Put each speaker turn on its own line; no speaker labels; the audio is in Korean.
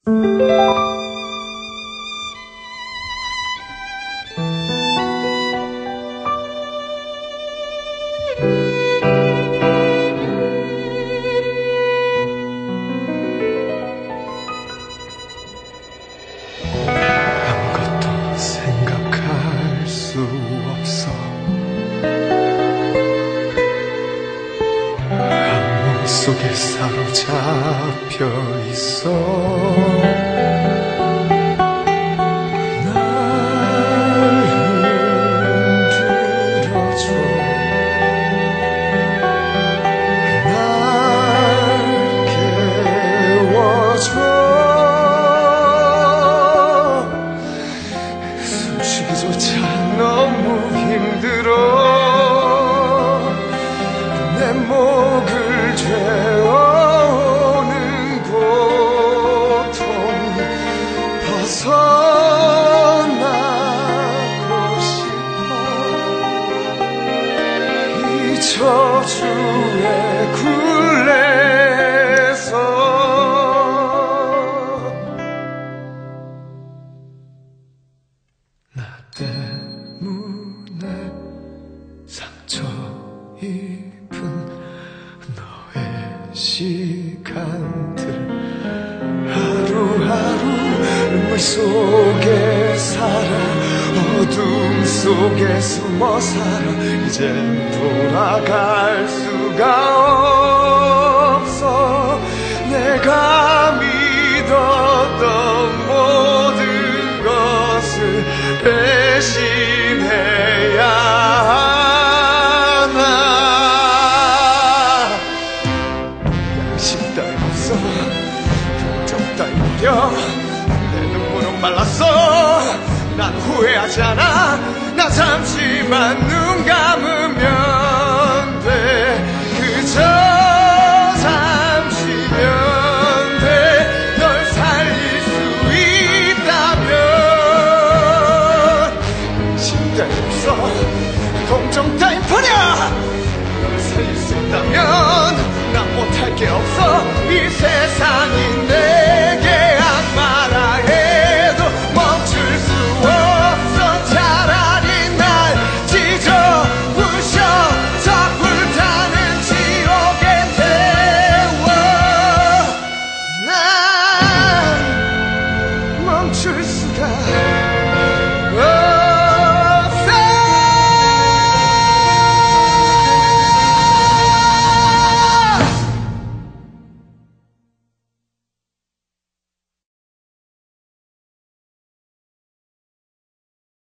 아무것도 생각할 수 없어. 악몽 속에 사로잡혀 있어. 숨쉬기조차 너무 힘들어. 내 목을 죄어오는 고통 벗어나고 싶어. 이 저주의 굴레에서 나 때문에 상처 입은 너의 시간들, 하루하루 눈물 속에 살아, 어둠 속에 숨어 살아. 이젠 돌아갈 수가 없어. 내가 믿었던 모든 것을 배신해야 하나. 양심 따윈 없어. 감정 따윈 버려. 내 눈물은 말랐어. 난 후회하지 않아. 나 잠시만 눈 감으면